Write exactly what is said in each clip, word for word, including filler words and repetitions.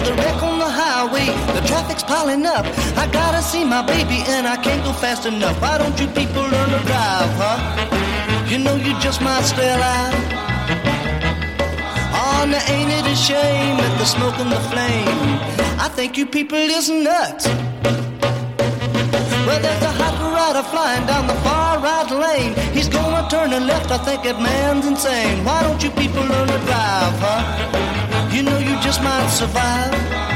the wreck on the highway, the traffic's piling up. I gotta see my baby and I can't go fast enough. Why don't you people learn to drive, huh? You know you just might stay alive. Oh, now ain't it a shame at the smoke and the flame? I think you people is nuts. Well, there's a hot rider flying down the far right lane. He's gonna turn and left, I think that man's insane. Why don't you people learn to drive, huh? You know you just might survive.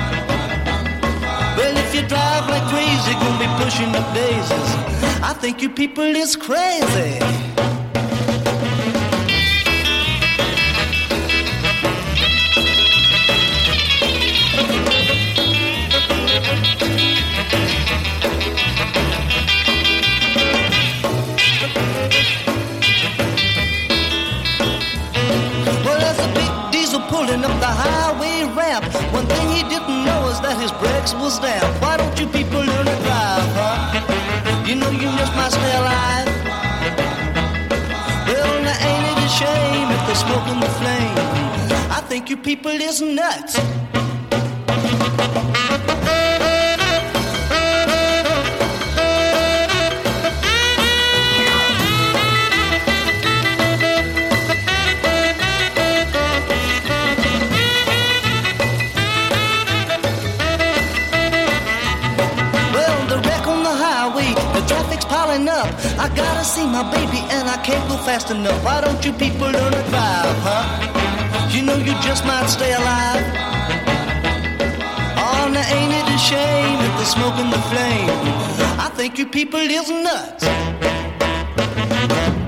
Well, if you drive like crazy, gonna be pushing up daisies. I think you people is crazy. Pulling up the highway ramp. One thing he didn't know is that his brakes was damp. Why don't you people learn to drive, huh? You know you just might stay alive. Well, now ain't it a shame if they're smoking the flame? I think you people is nuts. Piling up, I gotta see my baby and I can't go fast enough. Why don't you people learn to drive, huh? You know you just might stay alive. Oh, now ain't it a shame if they're smoking the flame? I think you people is nuts.